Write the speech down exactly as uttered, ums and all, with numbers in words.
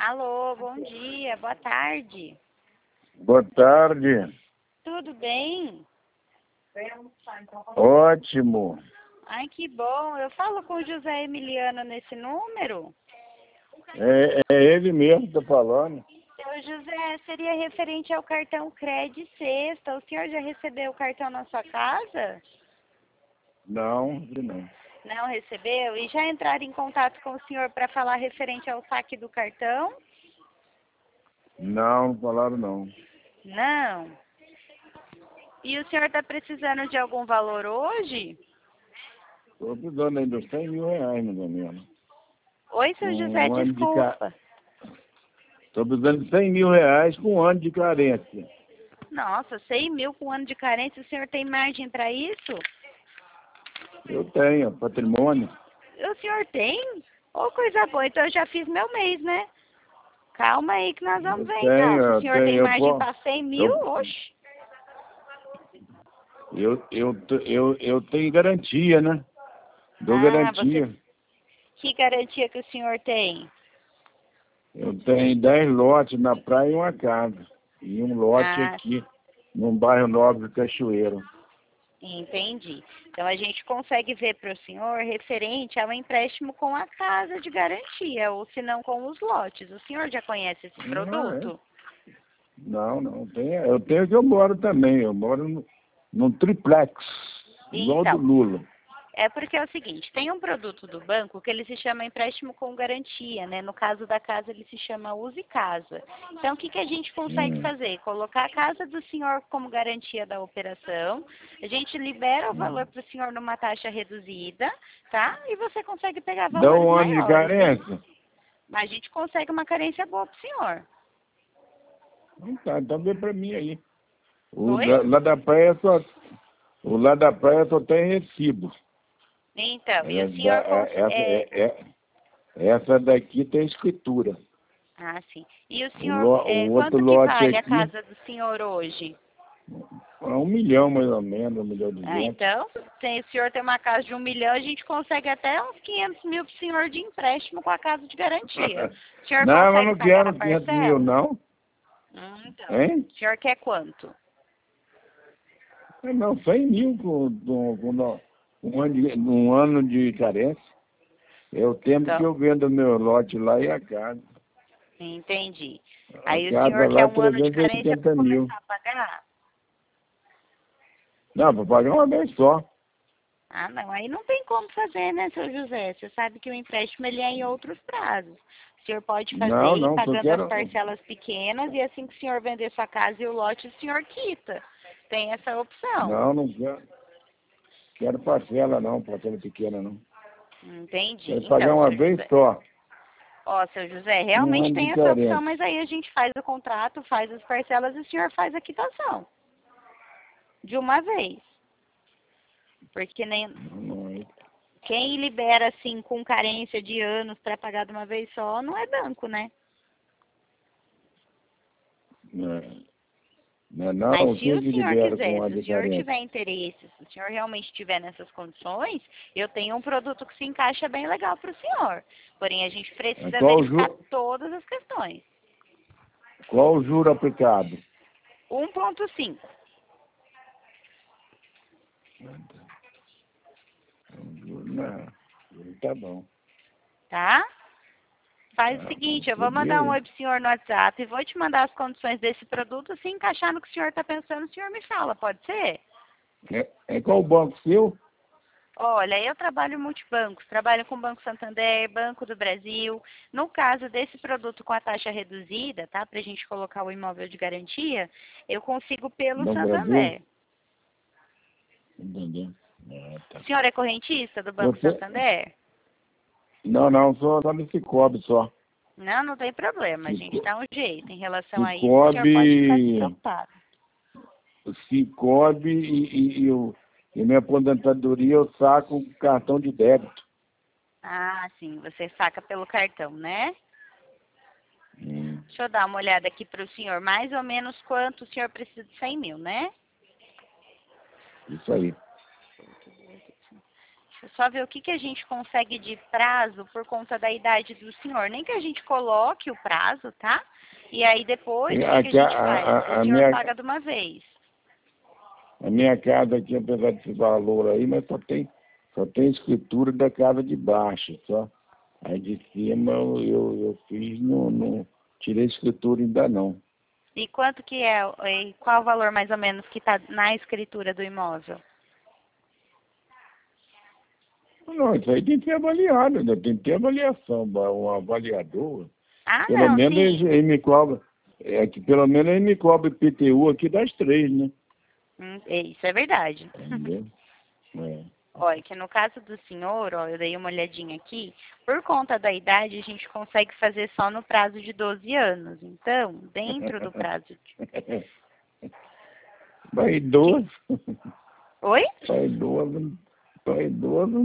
Alô, bom dia, boa tarde. Boa tarde. Tudo bem? Ótimo. Ai, que bom. Eu falo com o José Emiliano nesse número? É, é ele mesmo que está falando. Seu José, seria referente ao cartão Cred Sexta. O senhor já recebeu o cartão na sua casa? Não, ele não. Não recebeu? E já entraram em contato com o senhor para falar referente ao saque do cartão? Não, não falaram não. Não. E o senhor está precisando de algum valor hoje? Estou precisando ainda de cem mil reais, mais ou menos. Oi, seu José, Um ano de ca... desculpa. Estou precisando de cem mil reais com um ano de carência. Nossa, cem mil com um ano de carência, o senhor tem margem para isso? Eu tenho, patrimônio. O senhor tem? Ô, coisa boa, então eu já fiz meu mês, né? Calma aí que nós vamos Eu ver tenho, então. Se o eu senhor tenho, tem eu margem posso. para cem mil, Eu, oxe. eu, eu, eu, eu tenho garantia, né? Dou Ah, você... garantia. Que garantia que o senhor tem? Eu tenho dez lotes na praia e uma casa. E um lote Ah, aqui, num bairro Nobre Cachoeiro. entendi. Então a gente consegue ver para o senhor referente ao empréstimo com a casa de garantia, ou se não com os lotes. O senhor já conhece esse Ah, é? produto? Não, não. Tem, eu tenho que eu moro também. Eu moro no, num triplex, igual do Então, Lula. é porque é o seguinte, tem um produto do banco que ele se chama empréstimo com garantia, né? No caso da casa ele se chama Use Casa. Então o que, que a gente consegue Hum, fazer? Colocar a casa do senhor como garantia da operação, a gente libera o hum. valor para o senhor numa taxa reduzida, tá? E você consegue pegar Dá valores um ano de maiores, né? carência? Mas a gente consegue uma carência boa para o senhor. Não tá, então vem pra mim aí. O Oi? da, lá da praia só, o lá da praia só tem recibo. Então, e É, o da, senhor... cons- é, essa, É... é, é, essa daqui tem escritura. Ah, sim. E o O, senhor, lo, é, o outro quanto que lote vale a aqui casa do senhor hoje? é um milhão mais ou menos, um milhão e Ah, duzentos. então, se o senhor tem uma casa de um milhão, a gente consegue até uns quinhentos mil para o senhor de empréstimo com a casa de garantia. O senhor Não, eu consegue não pagar na quero quinhentos mil, parcela? não. Hum, então. Hein? O senhor quer quanto? Não, cem mil com, com, com no- um, ano de, um ano de carência. É o tempo que Então, eu vendo meu lote lá e a casa. entendi. A Aí o casa senhor quer lá, um ano de trezentos e carência para oitenta mil. começar a pagar? Não, vou pagar uma vez só. Ah, não, aí não tem como fazer, né, seu José? Você sabe que o empréstimo ele é em outros prazos. O senhor pode fazer Não, ir não, só pagando as quero. parcelas pequenas e assim que o senhor vender sua casa e o lote, o senhor quita. Tem essa opção. Não, não quero. Quero parcela não, parcela pequena não. Entendi. Quero pagar Então, uma seu vez José. só. Ó, seu José, Um realmente ano de tem essa opção, carência. mas aí a gente faz o contrato, faz as parcelas e o senhor faz a quitação. De uma vez. Porque nem Não, não, quem libera assim com carência de anos para pagar de uma vez só não é banco, né? não, não, Mas não, se quem o que senhor libera com quiser, a se o de senhor carência? tiver interesse, se o senhor realmente estiver nessas condições, eu tenho um produto que se encaixa bem legal para o senhor. Porém, a gente precisa Qual o verificar juro, todas as questões. qual o juro aplicado? um ponto cinco, Não, tá bom. tá? Faz o Ah, seguinte, eu vou mandar um poder. oi pro senhor no WhatsApp e vou te mandar as condições desse produto. Se encaixar no que o senhor está pensando, o senhor me fala, pode ser? É, é qual o banco seu? Olha, eu trabalho em multibancos, trabalho com o Banco Santander, Banco do Brasil. No caso desse produto com a taxa reduzida, tá? Para a gente colocar o imóvel de garantia, eu consigo pelo Banco Brasil? Santander. Entendeu? Ah, tá. O senhor é correntista do Banco Você... Santander? Não, não, só, só me Cicobi só. Não, não tem problema, a gente Cico... dá um jeito. Em relação a isso, o senhor pode ficar Cicobi, despreocupado. Cicobi e, e, e, o, e minha aposentadoria eu saco com cartão de débito. Ah, sim, você saca pelo cartão, né? Hum, Deixa eu dar uma olhada aqui para o senhor. Mais ou menos quanto o senhor precisa de cem mil, né? isso aí. Deixa Deixa eu só ver o que, que a gente consegue de prazo por conta da idade do senhor. Nem que a gente coloque o prazo, tá? E aí depois, o que, Aqui, que a a, gente faz? a, O a, senhor minha, paga de uma vez. a minha casa aqui, apesar desse valor aí, mas só tem, só tem escritura da casa de baixo, só. Aí de cima eu, eu, eu fiz, não, não tirei escritura ainda não. E quanto que é, e qual o valor mais ou menos que está na escritura do imóvel? Não, isso aí tem que ser avaliado, né? Tem que ter avaliação, um avaliador. Ah, Pelo não, menos sim. ele, ele me cobra, é, que pelo menos ele me cobra I P T U aqui das três, né? Hum, é, isso é verdade. Entendeu? É. Olha, que no caso do senhor, ó, eu dei uma olhadinha aqui, por conta da idade, a gente consegue fazer só no prazo de doze anos. Então, dentro do prazo de... Para idoso, Oi? para idoso, para idoso